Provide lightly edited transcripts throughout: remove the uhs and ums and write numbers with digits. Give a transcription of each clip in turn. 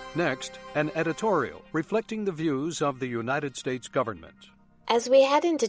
Next, an editorial reflecting the views of the United States government. As we head into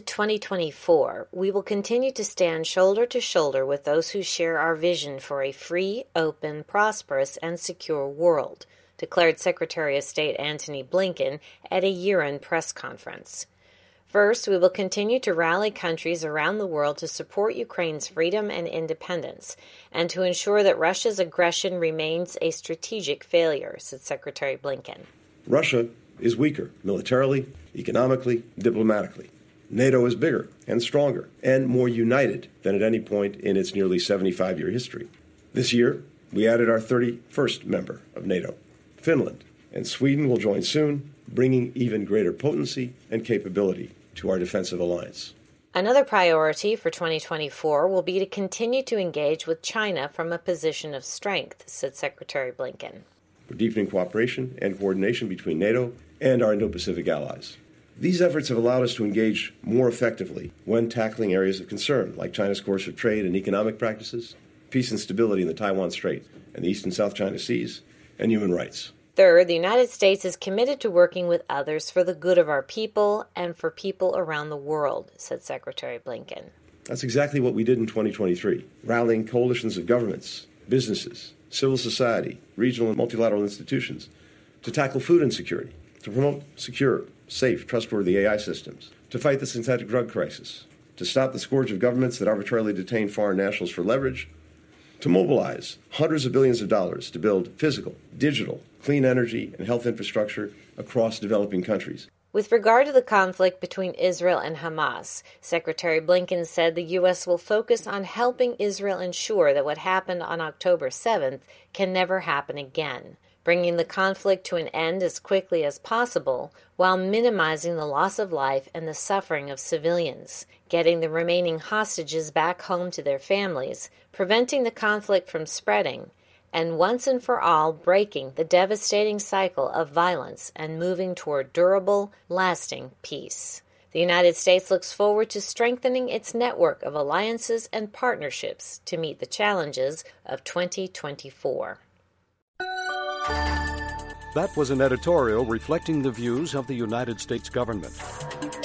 2024, we will continue to stand shoulder to shoulder with those who share our vision for a free, open, prosperous, and secure world, declared Secretary of State Antony Blinken at a year-end press conference. First, we will continue to rally countries around the world to support Ukraine's freedom and independence, and to ensure that Russia's aggression remains a strategic failure, said Secretary Blinken. Russia is weaker militarily, economically, diplomatically. NATO is bigger and stronger and more united than at any point in its nearly 75-year history. This year, we added our 31st member of NATO, Finland, and Sweden will join soon, bringing even greater potency and capability to our defensive alliance. Another priority for 2024 will be to continue to engage with China from a position of strength, said Secretary Blinken. We're deepening cooperation and coordination between NATO and our Indo-Pacific allies. These efforts have allowed us to engage more effectively when tackling areas of concern, like China's course of trade and economic practices, peace and stability in the Taiwan Strait and the East and South China Seas, and human rights. Third, the United States is committed to working with others for the good of our people and for people around the world, said Secretary Blinken. That's exactly what we did in 2023, rallying coalitions of governments, businesses, civil society, regional and multilateral institutions to tackle food insecurity, to promote secure, safe, trustworthy AI systems, to fight the synthetic drug crisis, to stop the scourge of governments that arbitrarily detain foreign nationals for leverage, to mobilize hundreds of billions of dollars to build physical, digital, clean energy and health infrastructure across developing countries. With regard to the conflict between Israel and Hamas, Secretary Blinken said the U.S. will focus on helping Israel ensure that what happened on October 7th can never happen again, bringing the conflict to an end as quickly as possible while minimizing the loss of life and the suffering of civilians, getting the remaining hostages back home to their families, preventing the conflict from spreading, and once and for all breaking the devastating cycle of violence and moving toward durable, lasting peace. The United States looks forward to strengthening its network of alliances and partnerships to meet the challenges of 2024. That was an editorial reflecting the views of the United States government.